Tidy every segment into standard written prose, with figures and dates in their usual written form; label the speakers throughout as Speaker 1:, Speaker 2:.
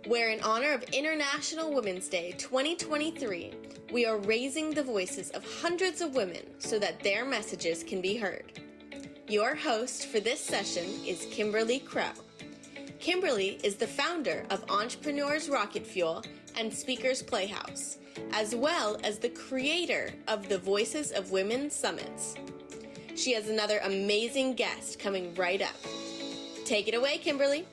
Speaker 1: where in honor of International Women's Day 2023, we are raising the voices of hundreds of women so that their messages can be heard. Your host for this session is Kimberly Crow. Kimberly is the founder of Entrepreneurs Rocket Fuel and Speakers Playhouse, as well as the creator of the Voices of Women Summits. She has another amazing guest coming right up. Take it away, Kimberly.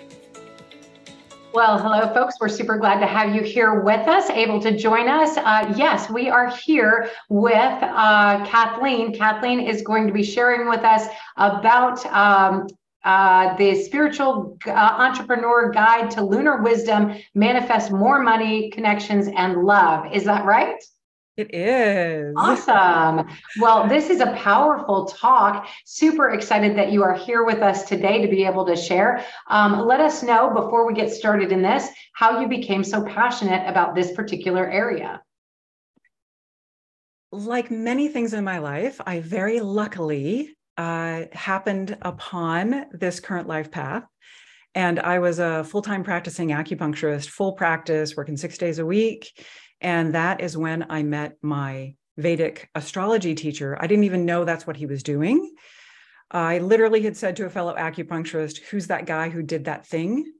Speaker 2: Well, hello, folks. We're super glad to have you here with us, able to join us. Yes, we are here with Kathleen. Kathleen is going to be sharing with us about the Spiritual Entrepreneur Guide to Lunar Wisdom, Manifest More Money, Connections, and Love. Is that right?
Speaker 3: It is.
Speaker 2: Awesome. Well, this is a powerful talk. Super excited that you are here with us today to be able to share. Let us know before we get started in this, how you became so passionate about this particular area.
Speaker 3: Like many things in my life, I very luckily happened upon this current life path. And I was a full-time practicing acupuncturist, full practice, working 6 days a week. And that is when I met my Vedic astrology teacher. I didn't even know that's what he was doing. I literally had said to a fellow acupuncturist, "Who's that guy who did that thing?"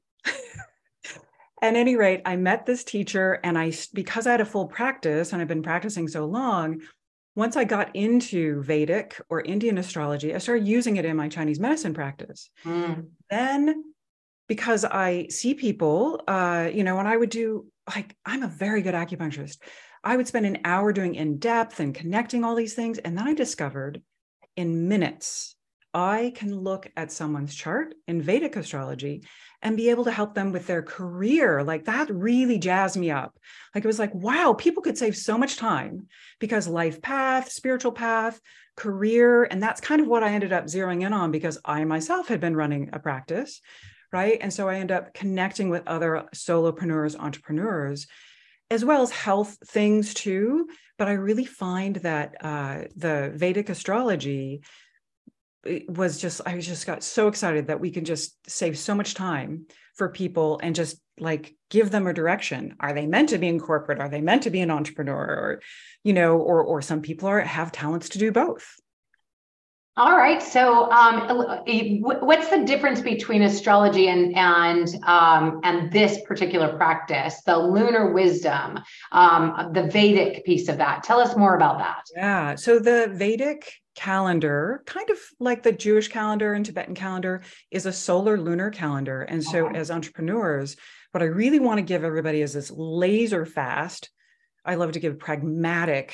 Speaker 3: At any rate, I met this teacher, and because I had a full practice and I've been practicing so long, once I got into Vedic or Indian astrology, I started using it in my Chinese medicine practice. Then, because I see people, and I would do, I'm a very good acupuncturist. I would spend an hour doing in-depth and connecting all these things. And then I discovered in minutes, I can look at someone's chart in Vedic astrology and be able to help them with their career. Like that really jazzed me up. It was like, wow, people could save so much time because life path, spiritual path, career. And that's kind of what I ended up zeroing in on because I myself had been running a practice. Right. And so I end up connecting with other solopreneurs, entrepreneurs, as well as health things too. But I really find that the Vedic astrology I just got so excited that we can just save so much time for people and just give them a direction. Are they meant to be in corporate? Are they meant to be an entrepreneur? Or some people have talents to do both.
Speaker 2: All right. So, what's the difference between astrology and this particular practice, the lunar wisdom, the Vedic piece of that? Tell us more about that.
Speaker 3: Yeah. So the Vedic calendar, kind of like the Jewish calendar and Tibetan calendar, is a solar lunar calendar. And so, as entrepreneurs, what I really want to give everybody is this laser fast. I love to give pragmatic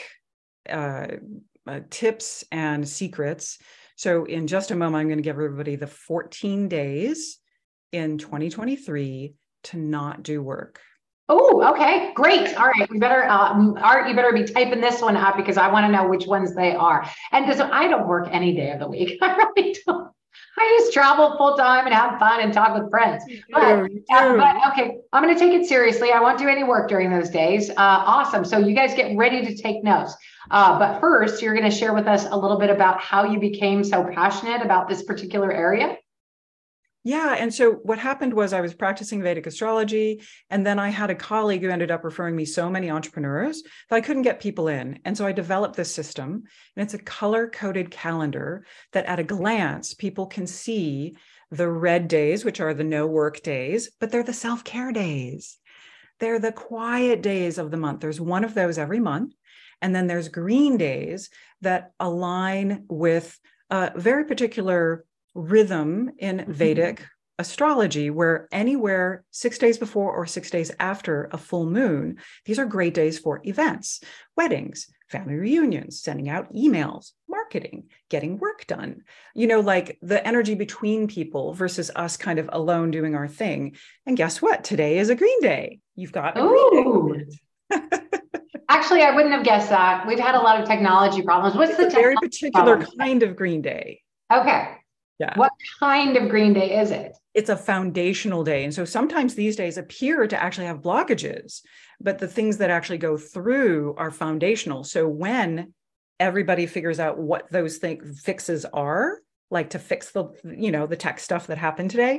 Speaker 3: tips and secrets. So in just a moment, I'm going to give everybody the 14 days in 2023 to not do work.
Speaker 2: Oh, okay, great. All right, we better, Art, you better be typing this one up because I want to know which ones they are. And because I don't work any day of the week, I really don't. I just travel full time and have fun and talk with friends. But okay, I'm going to take it seriously. I won't do any work during those days. Awesome. So you guys get ready to take notes. But first, you're going to share with us a little bit about how you became so passionate about this particular area.
Speaker 3: Yeah. And so what happened was I was practicing Vedic astrology, and then I had a colleague who ended up referring me so many entrepreneurs that I couldn't get people in. And so I developed this system, and it's a color-coded calendar that at a glance, people can see the red days, which are the no work days, but they're the self-care days. They're the quiet days of the month. There's one of those every month. And then there's green days that align with a very particular rhythm in Vedic astrology, where anywhere 6 days before or 6 days after a full moon, these are great days for events, weddings, family reunions, sending out emails, marketing, getting work done, the energy between people versus us kind of alone doing our thing. And guess what? Today is a green day. You've got a green day.
Speaker 2: Actually, I wouldn't have guessed that. We've had a lot of technology problems. What's the
Speaker 3: very particular kind of green day?
Speaker 2: Okay.
Speaker 3: Yeah.
Speaker 2: What kind of green day is it?
Speaker 3: It's a foundational day. And so sometimes these days appear to actually have blockages, but the things that actually go through are foundational. So when everybody figures out what those fixes are, like to fix the tech stuff that happened today,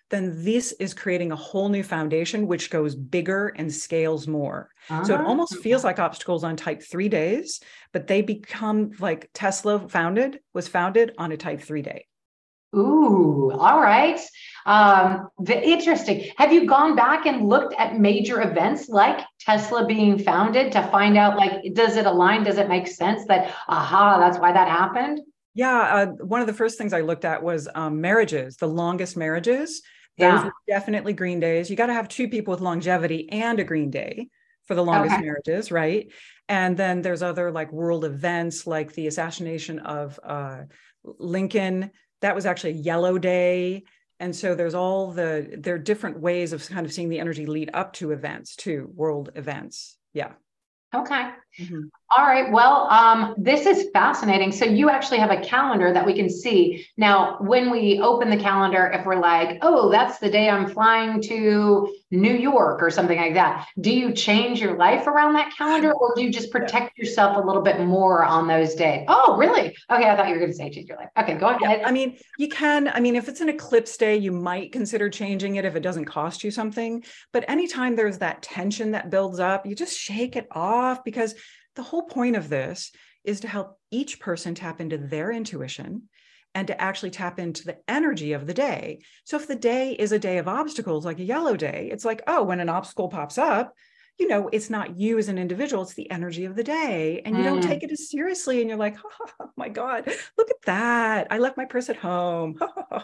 Speaker 3: then this is creating a whole new foundation, which goes bigger and scales more. So it
Speaker 2: Ah.
Speaker 3: almost feels like obstacles on type 3 days, but they become like Tesla was founded on a type 3 day.
Speaker 2: Ooh, all right. Interesting. Have you gone back and looked at major events like Tesla being founded to find out, like, does it align? Does it make sense that, aha, that's why that happened?
Speaker 3: Yeah, one of the first things I looked at was marriages, the longest marriages. Those
Speaker 2: Yeah.
Speaker 3: were definitely green days. You got to have two people with longevity and a green day for the longest
Speaker 2: Okay.
Speaker 3: marriages, right? And then there's other like world events, like the assassination of Lincoln. That was actually a yellow day. And so there are different ways of kind of seeing the energy lead up to events, to world events. Yeah.
Speaker 2: Okay.
Speaker 3: Mhm.
Speaker 2: All right. Well, this is fascinating. So you actually have a calendar that we can see. Now, when we open the calendar, if we're like, oh, that's the day I'm flying to New York or something like that, do you change your life around that calendar, or do you just protect yourself a little bit more on those days? Oh, really? Okay. I thought you were going to say change your life. Okay, go ahead.
Speaker 3: Yeah, I mean, you can. I mean, if it's an eclipse day, you might consider changing it if it doesn't cost you something. But anytime there's that tension that builds up, you just shake it off, because the whole point of this is to help each person tap into their intuition and to actually tap into the energy of the day. So if the day is a day of obstacles, like a yellow day, it's like, oh, when an obstacle pops up, it's not you as an individual, it's the energy of the day. And you don't take it as seriously. And you're like, oh my God, look at that. I left my purse at home.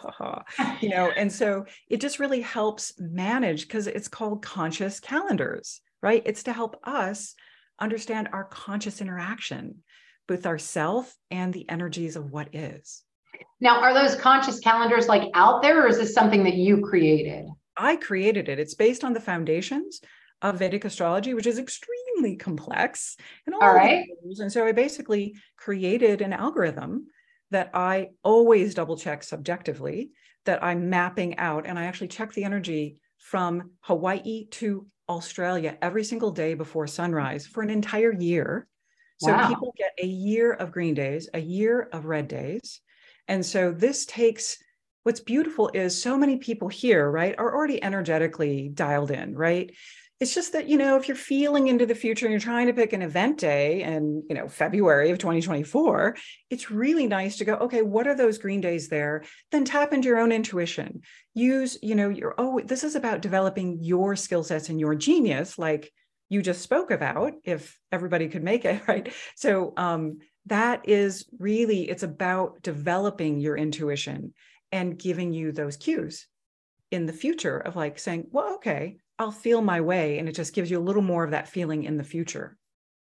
Speaker 3: And so it just really helps manage, because it's called conscious calendars, right? It's to help us understand our conscious interaction with ourself and the energies of what is.
Speaker 2: Now, are those conscious calendars like out there, or is this something that you created?
Speaker 3: I created it. It's based on the foundations of Vedic astrology, which is extremely complex and
Speaker 2: All right.
Speaker 3: and so I basically created an algorithm that I always double check subjectively, that I'm mapping out, and I actually check the energy from Hawaii to Australia every single day before sunrise for an entire year. So
Speaker 2: Wow.
Speaker 3: people get a year of green days, a year of red days. And so this takes, what's beautiful is so many people here, right, are already energetically dialed in, right? It's just that, if you're feeling into the future and you're trying to pick an event day in, February of 2024, it's really nice to go, okay, what are those green days there? Then tap into your own intuition. Use, this is about developing your skill sets and your genius, like you just spoke about, if everybody could make it, right? So that is really, it's about developing your intuition and giving you those cues in the future of like saying, well, okay, I'll feel my way. And it just gives you a little more of that feeling in the future.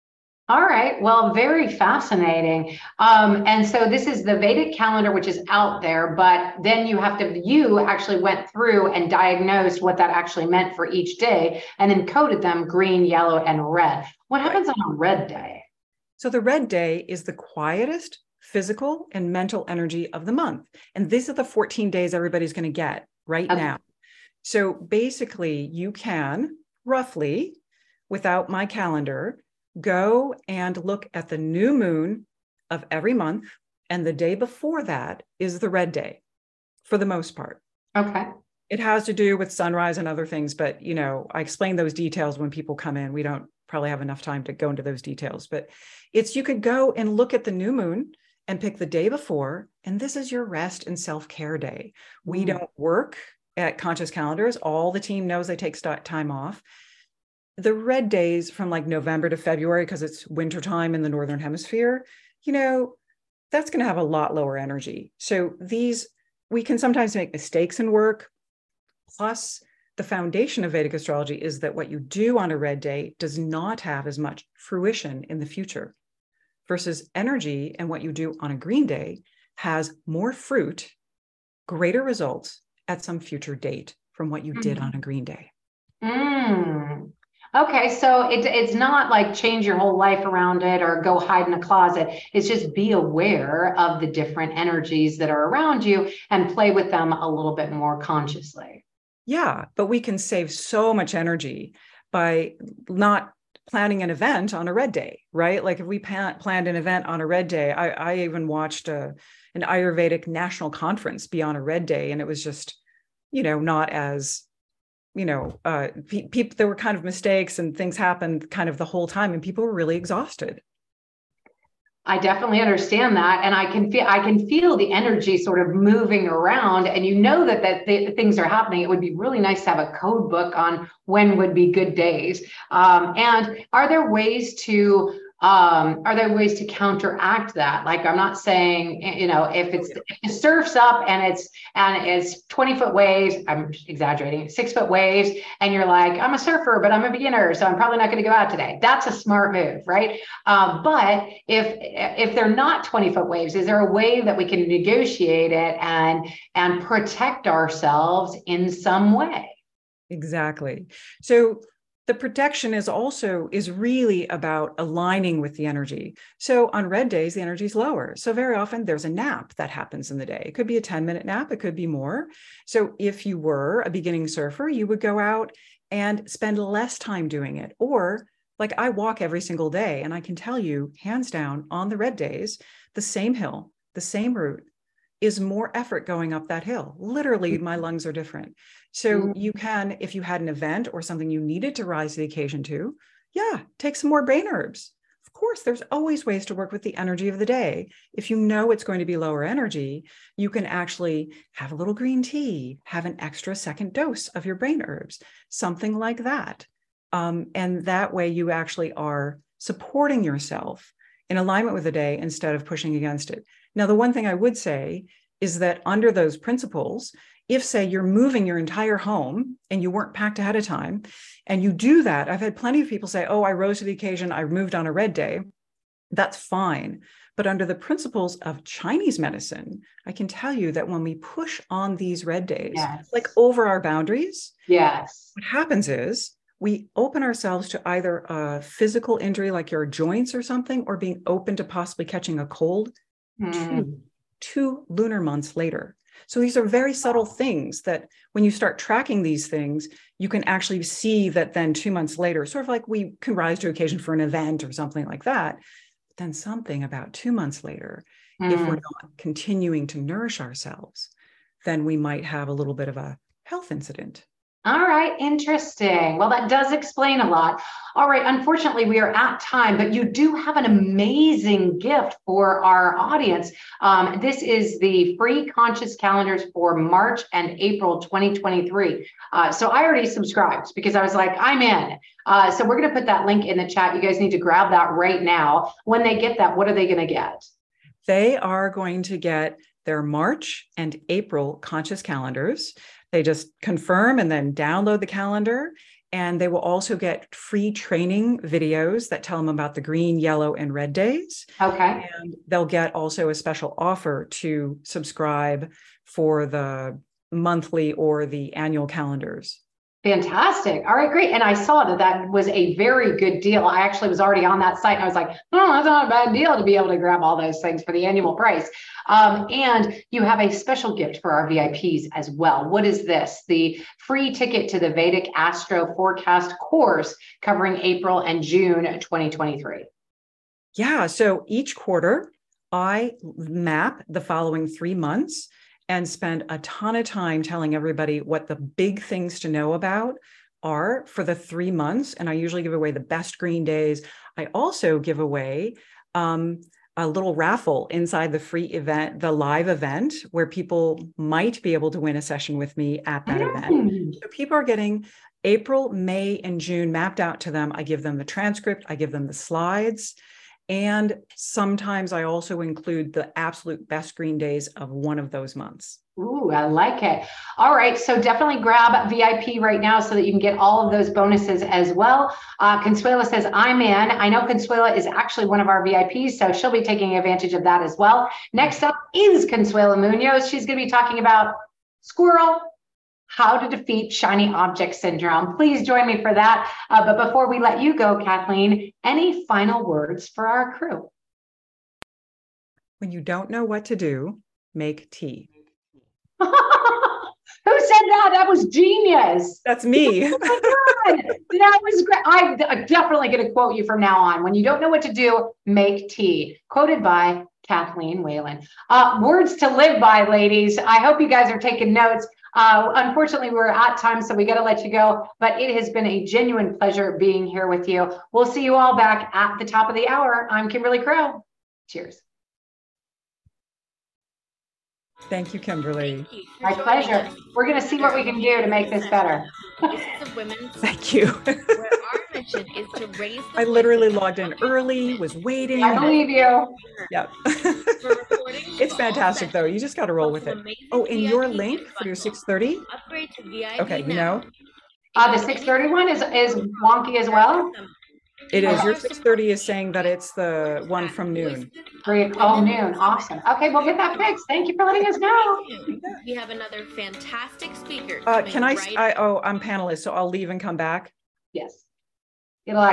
Speaker 2: All right. Well, very fascinating. And so this is the Vedic calendar, which is out there, but then you actually went through and diagnosed what that actually meant for each day and then coded them green, yellow, and red. What happens on a red day?
Speaker 3: So the red day is the quietest physical and mental energy of the month. And these are the 14 days everybody's going to get right now. So basically, you can roughly, without my calendar, go and look at the new moon of every month. And the day before that is the red day for the most part.
Speaker 2: Okay.
Speaker 3: It has to do with sunrise and other things, but, I explain those details when people come in. We don't probably have enough time to go into those details, but you could go and look at the new moon and pick the day before. And this is your rest and self-care day. We don't work at Conscious Calendars. All the team knows they take time off. The red days from like November to February, because it's wintertime in the Northern Hemisphere, that's going to have a lot lower energy. So we can sometimes make mistakes in work. Plus, the foundation of Vedic astrology is that what you do on a red day does not have as much fruition in the future, versus energy and what you do on a green day has more fruit, greater results at some future date from what you did on a green day.
Speaker 2: Okay, so it's not like change your whole life around it or go hide in a closet. It's just be aware of the different energies that are around you and play with them a little bit more consciously.
Speaker 3: Yeah, but we can save so much energy by not planning an event on a red day, right? Like if we planned an event on a red day, I even watched an Ayurvedic national conference be on a red day, and it was just not as, people, there were kind of mistakes and things happened kind of the whole time, and people were really exhausted.
Speaker 2: I definitely understand that. And I can feel the energy sort of moving around, and that things are happening. It would be really nice to have a code book on when would be good days. And are there ways to counteract that? Like, I'm not saying, if it surfs up and it's 20-foot waves, I'm exaggerating, 6-foot waves, and you're like, I'm a surfer, but I'm a beginner, so I'm probably not going to go out today. That's a smart move, right? But if they're not 20-foot waves, is there a way that we can negotiate it and protect ourselves in some way?
Speaker 3: Exactly. So the protection is really about aligning with the energy. So on red days, the energy is lower. So very often there's a nap that happens in the day. It could be a 10-minute nap. It could be more. So if you were a beginning surfer, you would go out and spend less time doing it. Or like, I walk every single day, and I can tell you, hands down, on the red days, the same hill, the same route, is more effort going up that hill. Literally, my lungs are different. So you can, if you had an event or something you needed to rise to the occasion to, take some more brain herbs. Of course, there's always ways to work with the energy of the day. If you know it's going to be lower energy, you can actually have a little green tea, have an extra second dose of your brain herbs, something like that. And that way you actually are supporting yourself in alignment with the day instead of pushing against it. Now, the one thing I would say is that under those principles, if, say, you're moving your entire home and you weren't packed ahead of time, and you do that, I've had plenty of people say, oh, I rose to the occasion, I moved on a red day. That's fine. But under the principles of Chinese medicine, I can tell you that when we push on these red days, like over our boundaries, what happens is we open ourselves to either a physical injury like your joints or something, or being open to possibly catching a cold two lunar months later. So these are very subtle things that when you start tracking these things, you can actually see that then 2 months later, sort of like we can rise to occasion for an event or something like that. But then something about 2 months later, if we're not continuing to nourish ourselves, then we might have a little bit of a health incident.
Speaker 2: All right, interesting. Well, that does explain a lot. All right, unfortunately, we are at time, but you do have an amazing gift for our audience. This is the free conscious calendars for March and April 2023. So I already subscribed because I was like, I'm in. So we're going to put that link in the chat. You guys need to grab that right now. When they get that, what are they going to get?
Speaker 3: They are going to get their March and April conscious calendars. They just confirm and then download the calendar. And they will also get free training videos that tell them about the green, yellow, and red days.
Speaker 2: Okay.
Speaker 3: And they'll get also a special offer to subscribe for the monthly or the annual calendars.
Speaker 2: Fantastic. All right, great. And I saw that was a very good deal. I actually was already on that site and I was like, oh, that's not a bad deal to be able to grab all those things for the annual price. And you have a special gift for our VIPs as well. What is this? The free ticket to the Vedic Astro Forecast course covering April and June 2023.
Speaker 3: Yeah. So each quarter, I map the following 3 months and spend a ton of time telling everybody what the big things to know about are for the 3 months. And I usually give away the best green days. I also give away a little raffle inside the free event, the live event, where people might be able to win a session with me at that event. So people are getting April, May, and June mapped out to them. I give them the transcript. I give them the slides. And sometimes I also include the absolute best green days of one of those months.
Speaker 2: Ooh, I like it. All right. So definitely grab VIP right now so that you can get all of those bonuses as well. Consuela says, I'm in. I know Consuela is actually one of our VIPs, so she'll be taking advantage of that as well. Next up is Consuela Munoz. She's going to be talking about squirrel, how to defeat shiny object syndrome. Please join me for that. But before we let you go, Kathleen, any final words for our crew?
Speaker 3: When you don't know what to do, make tea.
Speaker 2: Who said that? That was genius.
Speaker 3: That's me.
Speaker 2: Oh my God. That was great. I'm definitely going to quote you from now on. When you don't know what to do, make tea. Quoted by Kathleen Whalen. Words to live by, ladies. I hope you guys are taking notes. Unfortunately, we're at time, so we got to let you go. But it has been a genuine pleasure being here with you. We'll see you all back at the top of the hour. I'm Kimberly Crow. Cheers.
Speaker 3: Thank you, Kimberly.
Speaker 1: Thank you for
Speaker 2: My
Speaker 1: joining
Speaker 2: pleasure.
Speaker 1: us.
Speaker 2: We're going to see what we can do to make this better.
Speaker 1: Voices of Women's
Speaker 3: Thank you.
Speaker 1: where our mission is to raise the
Speaker 3: I literally
Speaker 1: voices of
Speaker 3: logged in early, was waiting.
Speaker 2: I believe you.
Speaker 3: Yep.
Speaker 1: For recordings
Speaker 3: It's
Speaker 1: of all
Speaker 3: fantastic though. You just got to roll with it. Oh, and your link for your 6:30?
Speaker 1: Upgrade to VIP
Speaker 3: Okay, you
Speaker 1: now.
Speaker 3: know,
Speaker 2: The 6:30 one is wonky as well.
Speaker 3: it is. Your 6:30 is saying that it's the one from noon.
Speaker 2: Noon. Awesome. Okay, we'll get that fixed. Thank you for letting us know.
Speaker 1: We have another fantastic speaker.
Speaker 3: Can I'm panelist, so I'll leave and come back.
Speaker 2: Yes. It'll